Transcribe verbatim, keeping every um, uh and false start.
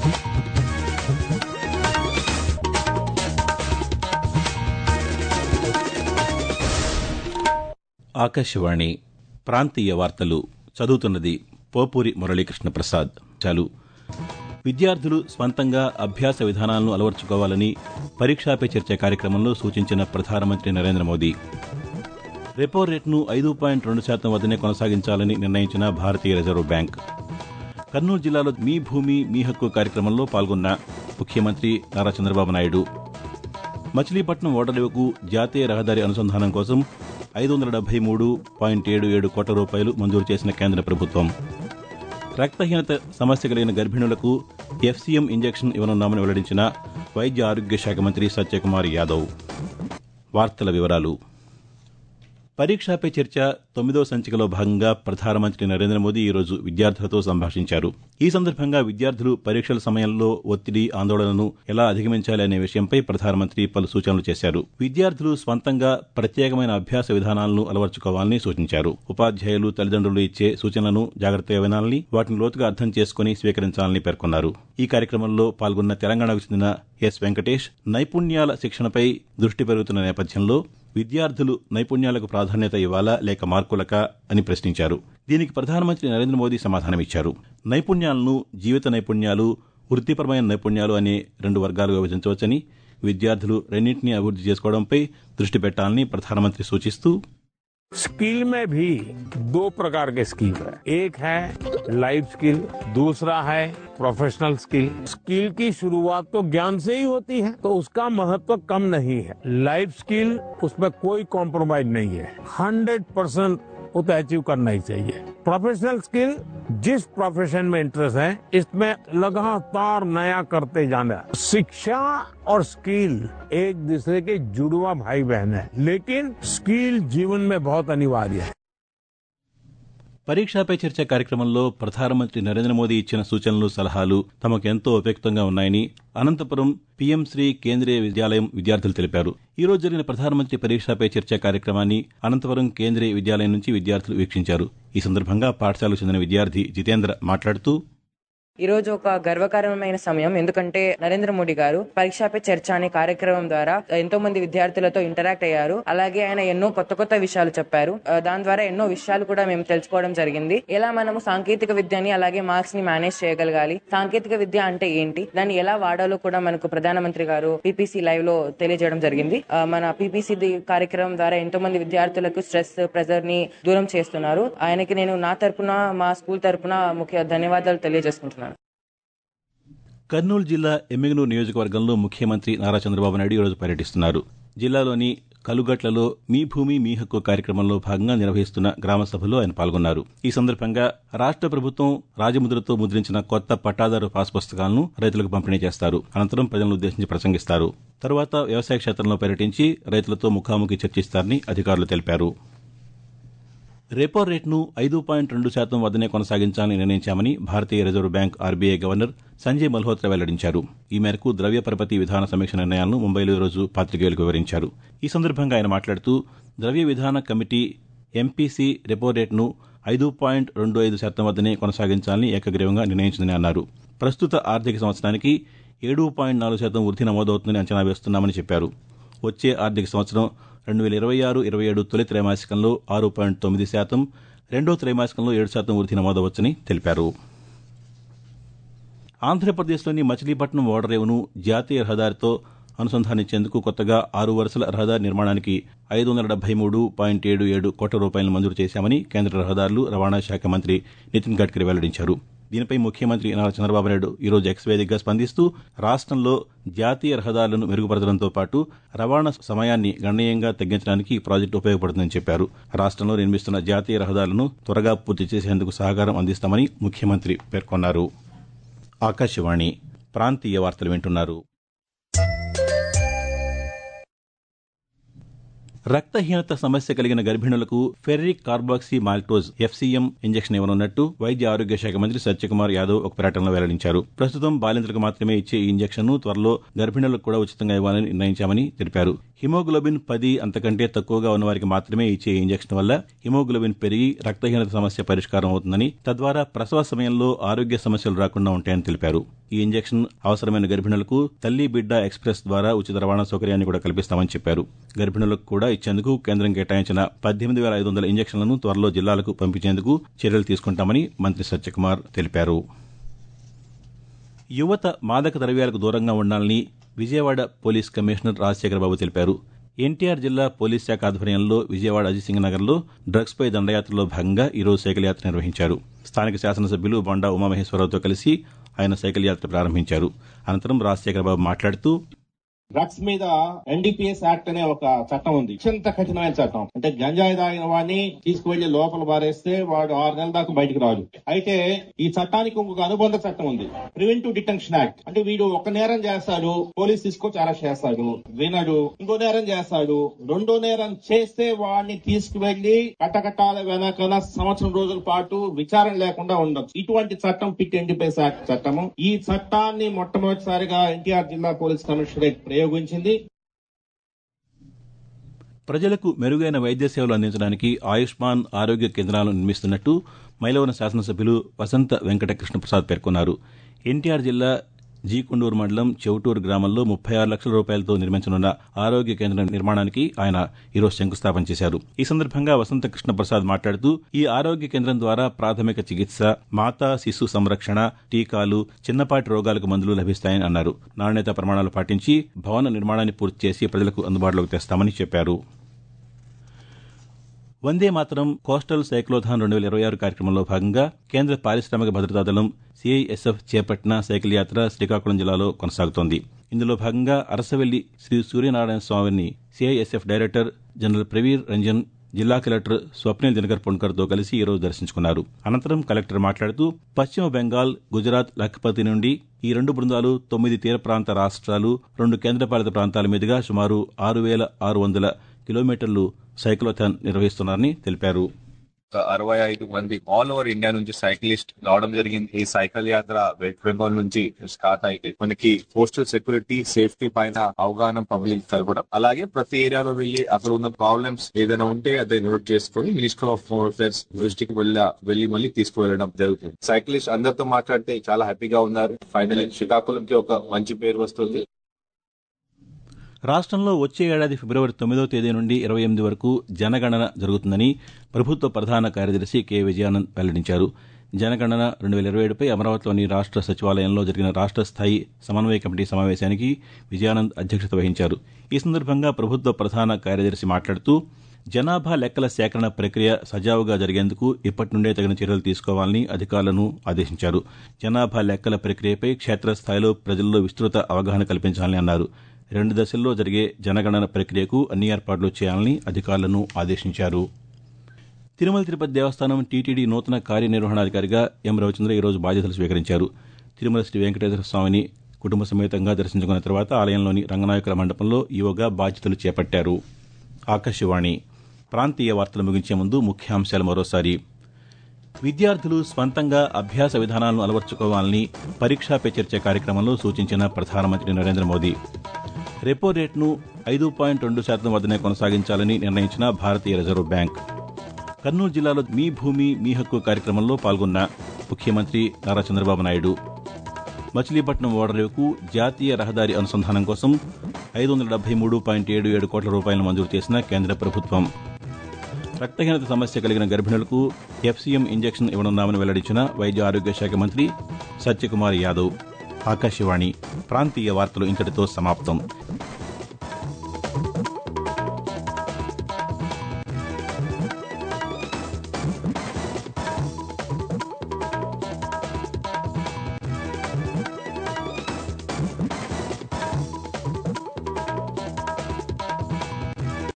ఆకాశవాణి ప్రాంతీయ వార్తలు చదువుతున్నది పోపూరి మురళీకృష్ణ ప్రసాద్. చాలు విద్యార్థులు స్వంతంగా అభ్యాస విధానాలను అలవర్చుకోవాలని పరీక్షా పే చర్చ కార్యక్రమంలో సూచించిన ప్రధానమంత్రి నరేంద్ర మోదీ. రెపో రేటును ఐదు పాయింట్ రెండు శాతం వద్దనే కొనసాగించాలని నిర్ణయించిన భారతీయ రిజర్వ్ బ్యాంక్. కర్నూలు జిల్లాలో మీ భూమి మీ హక్కు కార్యక్రమంలో పాల్గొన్న ముఖ్యమంత్రి నారా చంద్రబాబు నాయుడు. మచిలీపట్నం ఓడరేవుకు జాతీయ రహదారి అనుసంధానం కోసం ఐదు వందల డెబ్బై మూడు పాయింట్ ఏడు ఏడు కోట్ల రూపాయలు మంజూరు చేసిన కేంద్ర ప్రభుత్వం. రక్తహీనత సమస్య కలిగిన గర్భిణులకు ఎఫ్సీఎం ఇంజెక్షన్ ఇవ్వనున్నామని వెల్లడించిన వైద్య ఆరోగ్య శాఖ మంత్రి సత్యకుమార్ యాదవ్. వార్తల వివరాలు. పరీక్షా పే చర్చ తొమ్మిదో సంచికలో భాగంగా ప్రధానమంత్రి నరేంద్ర మోదీ ఈరోజు విద్యార్థులతో సంభాషించారు. ఈ సందర్భంగా విద్యార్థులు పరీక్షల సమయంలో ఒత్తిడి, ఆందోళనను ఎలా అధిగమించాలి అనే విషయంపై ప్రధానమంత్రి పలు సూచనలు చేశారు. విద్యార్థులు స్వంతంగా ప్రత్యేకమైన అభ్యాస విధానాలను అలవర్చుకోవాలని సూచించారు. ఉపాధ్యాయులు, తల్లిదండ్రులు ఇచ్చే సూచనలను జాగ్రత్తగా వినాలని, వాటిని లోతుగా అర్థం చేసుకుని స్వీకరించాలని పేర్కొన్నారు. ఈ కార్యక్రమంలో పాల్గొన్న తెలంగాణకు చెందిన ఎస్ వెంకటేష్ నైపుణ్యాల శిక్షణపై దృష్టి పెరుగుతున్న నేపథ్యంలో విద్యార్థులు నైపుణ్యాలకు ప్రాధాన్యత ఇవ్వాలా లేక మార్కులకా అని ప్రశ్నించారు. దీనికి ప్రధానమంత్రి నరేంద్ర మోదీ సమాధానమిచ్చారు. నైపుణ్యాలను జీవిత నైపుణ్యాలు, వృత్తిపరమైన నైపుణ్యాలు అనే రెండు వర్గాలుగా విభజించవచ్చని, విద్యార్థులు రెండింటినీ అభివృద్ధి చేసుకోవడంపై దృష్టి పెట్టాలని ప్రధానమంత్రి సూచిస్తూ, स्किल में भी दो प्रकार के स्किल है. एक है लाइफ स्किल, दूसरा है प्रोफेशनल स्किल. स्किल की शुरुआत तो ज्ञान से ही होती है, तो उसका महत्व कम नहीं है. लाइफ स्किल उसमें कोई कॉम्प्रोमाइज नहीं है. हंड्रेड परसेंट वो तो अचीव करना ही चाहिए. प्रोफेशनल स्किल, जिस प्रोफेशन में इंटरेस्ट है इसमें लगातार नया करते जाना. शिक्षा और स्किल एक दूसरे के जुड़वा भाई बहन है, लेकिन स्किल जीवन में बहुत अनिवार्य है. పరీక్షా పే చర్చ కార్యక్రమంలో ప్రధానమంత్రి నరేంద్ర మోదీ ఇచ్చిన సూచనలు, సలహాలు తమకు ఎంతో ఉపయుక్తంగా ఉన్నాయని అనంతపురం పీఎం శ్రీ కేంద్రీయ విద్యాలయం విద్యార్థులు తెలిపారు. ఈ రోజు జరిగిన ప్రధానమంత్రి పరీక్షా పే చర్చ కార్యక్రమాన్ని అనంతపురం కేంద్రీయ విద్యాలయం నుంచి విద్యార్థులు వీక్షించారు. ఈ సందర్భంగా పాఠశాలకు చెందిన విద్యార్థి జితేంద్ర మాట్లాడుతూ, ఈ రోజు ఒక గర్వకారణమైన సమయం. ఎందుకంటే నరేంద్ర మోడీ గారు పరీక్షా పే చర్చ అనే కార్యక్రమం ద్వారా ఎంతో మంది విద్యార్థులతో ఇంటరాక్ట్ అయ్యారు. అలాగే ఆయన ఎన్నో కొత్త కొత్త విషయాలు చెప్పారు. దాని ద్వారా ఎన్నో విషయాలు కూడా మేము తెలుసుకోవడం జరిగింది. ఎలా మనము సాంకేతిక విద్యని అలాగే మార్క్స్ ని మేనేజ్ చేయగలగాలి, సాంకేతిక విద్య అంటే ఏంటి, దాన్ని ఎలా వాడాలో కూడా మనకు ప్రధానమంత్రి గారు పీపీసీ లైవ్ లో తెలియజేయడం జరిగింది. మన పీపీసీ కార్యక్రమం ద్వారా ఎంతో మంది విద్యార్థులకు స్ట్రెస్, ప్రెజర్ ని దూరం చేస్తున్నారు. ఆయనకి నేను నా తరపున, మా స్కూల్ తరపున ముఖ్య ధన్యవాదాలు తెలియజేసుకుంటున్నాను. కర్నూలు జిల్లా ఎమ్మిగనూరు నియోజకవర్గంలో ముఖ్యమంత్రి నారా చంద్రబాబు నాయుడు ఈరోజు పర్యటిస్తున్నారు. జిల్లాలోని కలుగట్లలో మీ భూమి మీ హక్కు కార్యక్రమంలో భాగంగా నిర్వహిస్తున్న గ్రామ సభలో ఆయన పాల్గొన్నారు. ఈ సందర్భంగా రాష్ట్ర ప్రభుత్వం రాజముద్రతో ముద్రించిన కొత్త పట్టాదారు పాస్ పుస్తకాలను రైతులకు పంపిణీ చేస్తారు. అనంతరం ప్రజలను ఉద్దేశించి ప్రసంగిస్తారు. తరువాత వ్యవసాయ క్షేత్రంలో పర్యటించి రైతులతో ముఖాముఖి చర్చిస్తారని అధికారులు తెలిపారు. రెపో రేటును ఐదు పాయింట్ రెండు శాతం వద్దనే కొనసాగించాలని నిర్ణయించామని భారతీయ reserve bank RBI governor Sanjay Malhotra వెల్లడించారు. ఈ మేరకు ద్రవ్య పరపతి విధాన సమీక్ష నిర్ణయాలను ముంబైలో ఈ రోజు పాతికేయులకు వివరించారు. ఈ సందర్భంగా ఆయన మాట్లాడుతూ, ద్రవ్య విధాన కమిటీ ఎంపీసీ రెపో రేటును ఐదు పాయింట్ రెండు ఐదు శాతం వద్దనే కొనసాగించాలని ఏకగ్రీవంగా నిర్ణయించిందని అన్నారు. ప్రస్తుత ఆర్థిక సంవత్సరానికి ఏడు పాయింట్ నాలుగు శాతం వృద్ధి నమోదవుతుందని అంచనా వేస్తున్నామని చెప్పారు. వచ్చే ఆర్థిక సంవత్సరం రెండు వేల ఇరవై ఆరు ఇరవై ఏడు తొలి త్రైమాసికంలో ఆరు పాయింట్ తొమ్మిది శాతం, రెండో త్రైమాసికంలో ఏడు శాతం వృద్ధి నమోదవచ్చని తెలిపారు. ఆంధ్రప్రదేశ్లోని మచిలీపట్నం ఓడరేవును జాతీయ రహదారితో అనుసంధానించేందుకు కొత్తగా ఆరు వరుసల రహదారి నిర్మాణానికి ఐదు వందల డెబ్బై మూడు పాయింట్ ఏడు ఏడు కోట్ల రూపాయలను మంజూరు చేశామని కేంద్ర రహదారులు, రవాణా శాఖ మంత్రి నితిన్ గడ్కరీ వెల్లడించారు. దీనిపై ముఖ్యమంత్రి నారా చంద్రబాబు నాయుడు ఈరోజు ఎక్స్ వేదికగా స్పందిస్తూ, రాష్ట్రంలో జాతీయ రహదారులను మెరుగుపరచడంతో పాటు రవాణా సమయాన్ని గణనీయంగా తగ్గించడానికి ఈ ప్రాజెక్టు ఉపయోగపడుతుందని చెప్పారు. రాష్ట్రంలో నిర్మిస్తున్న జాతీయ రహదారులను త్వరగా పూర్తి చేసేందుకు సహకారం అందిస్తామని ముఖ్యమంత్రి పేర్కొన్నారు. ఆకాశవాణి ప్రాంతీయ వార్తలు వింటున్నారు. రక్తహీనత సమస్య కలిగిన గర్భిణులకు ferric carboxy maltose FCM injection ఇవ్వనున్నట్టు వైద్య ఆరోగ్య శాఖ మంత్రి సత్యకుమార్ యాదవ్ ఒక ప్రకటనలో వెల్లడించారు. ప్రస్తుతం బాలింతలకు మాత్రమే ఇచ్చే ఈ ఇంజెక్షన్ను త్వరలో గర్భిణులకు కూడా ఉచితంగా ఇవ్వాలని నిర్ణయించామని తెలిపారు. హిమోగ్లోబిన్ పది అంతకంటే తక్కువగా ఉన్నవారికి మాత్రమే ఇచ్చే ఈ ఇంజెక్షన్ వల్ల హిమోగ్లోబిన్ పెరిగి రక్తహీనత సమస్య పరిష్కారం అవుతుందని, తద్వారా ప్రసవ సమయంలో ఆరోగ్య సమస్యలు రాకుండా ఉంటాయని తెలిపారు. ఈ ఇంజెక్షన్ అవసరమైన గర్భిణులకు తల్లి బిడ్డ ఎక్స్ప్రెస్ ద్వారా ఉచిత రవాణా సౌకర్యాన్ని కూడా కల్పిస్తామని చెప్పారు. గర్భిణులకు కూడా ఇచ్చేందుకు కేంద్రం కేటాయించిన పద్దెనిమిది వేల ఐదు వందల ఇంజెక్షన్లను త్వరలో జిల్లాలకు పంపించేందుకు చర్యలు తీసుకుంటామని మంత్రి సత్యకుమార్ తెలిపారు. యువత మాదక ద్రవ్యాలకు దూరంగా ఉండాలని విజయవాడ పోలీస్ కమిషనర్ రాజశేఖరబాబు తెలిపారు. ఎన్టీఆర్ జిల్లా పోలీస్ శాఖ ఆధ్వర్యంలో విజయవాడ అజిత్ నగర్లో డ్రగ్స్పై దండయాత్రలో భాగంగా ఈరోజు సైకిల్ యాత్ర నిర్వహించారు. స్థానిక శాసనసభ్యులు బొండా ఉమామహేశ్వరరావుతో కలిసి ఆయన సైకిల్ యాత్ర ప్రారంభించారు. అనంతరం రాజశేఖరబాబు మాట్లాడుతూ, డ్రగ్స్ మీద ఎన్డీపీఎస్ యాక్ట్ అనే ఒక చట్టం ఉంది. అత్యంత కఠినమైన చట్టం. అంటే గంజాయి తాగిన వాడిని తీసుకువెళ్లి లోపల బారేస్తే వాడు ఆరు నెలల దాకా బయటకు రాడు. అయితే ఈ చట్టానికి ఇంకొక అనుబంధ చట్టం ఉంది, ప్రివెంటివ్ డిటెన్షన్ యాక్ట్. అంటే వీడు ఒక నేరం చేస్తాడు, పోలీస్ తీసుకొచ్చి అరెస్ట్ చేస్తాడు, వినడు, ఇంకో నేరం చేస్తాడు, రెండో నేరం చేస్తే వాడిని తీసుకువెళ్లి కట్టకట్టాల వెనకన సంవత్సరం రోజుల పాటు విచారణ లేకుండా ఉండొచ్చు. ఇటువంటి చట్టం పిట్ ఎన్డీపీఎస్ యాక్ట్ చట్టము. ఈ చట్టాన్ని మొట్టమొదటిసారిగా ఎన్టీఆర్ జిల్లా పోలీస్ కమిషనరేట్ ప్రయోగించింది. ప్రజలకు మెరుగైన వైద్య సేవలు అందించడానికి ఆయుష్మాన్ ఆరోగ్య కేంద్రాలను నిర్మిస్తున్నట్టు మైలవరం శాసనసభ్యులు వసంత వెంకట కృష్ణప్రసాద్ పేర్కొన్నారు. ఎన్టీఆర్ జిల్లా జీకొండూరు మండలం చెవుటూరు గ్రామంలో ముప్పై ఆరు లక్షల రూపాయలతో నిర్మించనున్న ఆరోగ్య కేంద్రం నిర్మాణానికి ఆయన ఈరోజు శంకుస్థాపన చేశారు. ఈ సందర్భంగా వసంత కృష్ణప్రసాద్ మాట్లాడుతూ, ఈ ఆరోగ్య కేంద్రం ద్వారా ప్రాథమిక చికిత్స, మాతా శిశు సంరక్షణ, టీకాలు, చిన్నపాటి రోగాలకు మందులు లభిస్తాయని అన్నారు. నాణ్యతా ప్రమాణాలు పాటించి భవన నిర్మాణాన్ని పూర్తి చేసి ప్రజలకు అందుబాటులోకి తెస్తామని చెప్పారు. వందే మాతరం కోస్టల్ సైక్లోథాన్ రెండు వేల ఇరవై ఆరు కార్యక్రమంలో భాగంగా కేంద్ర పారిశ్రామిక భద్రతా దళం సీఐఎస్ఎఫ్ చేపట్టిన సైకిల్ యాత్ర శ్రీకాకుళం జిల్లాలో కొనసాగుతోంది. ఇందులో భాగంగా అరసవెల్లి శ్రీ సూర్యనారాయణ స్వామిని CISF director general Praveer Ranjan, జిల్లా కలెక్టర్ స్వప్నిల్ దినకర్ పొన్కర్తో కలిసి ఈరోజు దర్శించుకున్నారు. అనంతరం కలెక్టర్ మాట్లాడుతూ, పశ్చిమ బెంగాల్, గుజరాత్, లఖ్పతి నుండి ఈ రెండు బృందాలు తొమ్మిది తీర ప్రాంత రాష్ట్రాలు, రెండు కేంద్రపాలిత ప్రాంతాల మీదుగా సుమారు ఆరు వేల ఆరు వందల కిలోమీటర్లు సైక్లోథాన్ నిర్వహిస్తున్నారని తెలిపారు. అరవై ఐదు మంది ఆల్ ఓవర్ ఇండియా నుంచి సైక్లిస్ట్ రావడం జరిగింది. ఈ సైకిల్ యాత్ర వెస్ట్ బెంగాల్ నుంచి స్టార్ట్ అయితే మనకి కోస్టల్ సెక్యూరిటీ, సేఫ్టీ పైన అవగాహన పబ్లిక్ తరపున, అలాగే ప్రతి ఏరియాలో వెళ్లి అక్కడ ఉన్న ప్రాబ్లమ్స్ ఏదైనా ఉంటే అదే నోట్ చేసుకుని మినిస్టర్ ఆఫ్ హోమ్ అఫైర్స్ దృష్టికి వెళ్ళి వెళ్లి మళ్ళీ తీసుకువెళ్ళడం జరుగుతుంది. సైక్లిస్ట్ అందరితో మాట్లాడితే చాలా హ్యాపీగా ఉన్నారు. ఫైనల్లీ శ్రీకాకుళంకి ఒక మంచి పేరు వస్తుంది. రాష్ట్రంలో వచ్చే ఏడాది ఫిబ్రవరి తొమ్మిదవ తేదీ నుండి ఇరవై ఎనిమిది వరకు జనగణన జరుగుతుందని ప్రభుత్వ ప్రధాన కార్యదర్శి కె విజయానంద్ వెల్లడించారు. జనగణన రెండు వేల ఇరవై ఏడుపై అమరావతిలోని రాష్ట్ర సచివాలయంలో జరిగిన రాష్ట్ర స్థాయి సమన్వయ కమిటీ సమావేశానికి విజయానంద్ అధ్యక్షత వహించారు. ఈ సందర్భంగా ప్రభుత్వ ప్రధాన కార్యదర్శి మాట్లాడుతూ, జనాభా లెక్కల సేకరణ ప్రక్రియ సజావుగా జరిగేందుకు ఇప్పటి నుండే తగిన చర్యలు తీసుకోవాలని అధికారులను ఆదేశించారు. జనాభా లెక్కల ప్రక్రియపై క్షేత్రస్థాయిలో ప్రజల్లో విస్తృత అవగాహన కల్పించాలని అన్నారు. రెండు దశల్లో జరిగే జనగణన ప్రక్రియకు అన్ని ఏర్పాట్లు చేయాలని అధికారులను ఆదేశించారు. తిరుమల తిరుపతి దేవస్థానం టీటీడీ నూతన కార్యనిర్వహణాధికారిగా ఎం రవిచంద్ర ఈరోజు బాధ్యతలు స్వీకరించారు. తిరుమల శ్రీ వెంకటేశ్వర స్వామిని కుటుంబ సమేతంగా దర్శించుకున్న తర్వాత ఆలయంలోని రంగనాయకుల మండపంలో ఈవోగా బాధ్యతలు చేపట్టారు. ఆకాశవాణి ప్రాంతీయ వార్తలు ముగించే ముందు ముఖ్యాంశాలు మరోసారి. విద్యార్థులు స్వంతంగా అభ్యాస విధానాలను అలవర్చుకోవాలని పరీక్షా పే చర్చ కార్యక్రమంలో సూచించిన ప్రధానమంత్రి నరేంద్ర మోదీ. రెపో రేటును ఐదు పాయింట్ రెండు శాతం వద్దనే కొనసాగించాలని నిర్ణయించిన భారతీయ రిజర్వ్ బ్యాంక్. కర్నూలు జిల్లాలో మీ భూమి మీ హక్కు కార్యక్రమంలో పాల్గొన్న ముఖ్యమంత్రి నారా చంద్రబాబు నాయుడు. మచిలీపట్నం ఓడరేవుకు జాతీయ రహదారి అనుసంధానం కోసం ఐదు వందల డెబ్బై మూడు పాయింట్ ఏడు ఏడు కోట్ల రూపాయలను మంజూరు చేసిన కేంద్ర ప్రభుత్వం. రక్తహీనత సమస్య కలిగిన గర్భిణులకు ఎఫ్సీఎం ఇంజెక్షన్ ఇవ్వనున్నామని వెల్లడించిన వైద్య ఆరోగ్య శాఖ మంత్రి సత్యకుమార్ యాదవ్. ఆకాశవాణి ప్రాంతీయ వార్తలు ఇంతటితో సమాప్తం.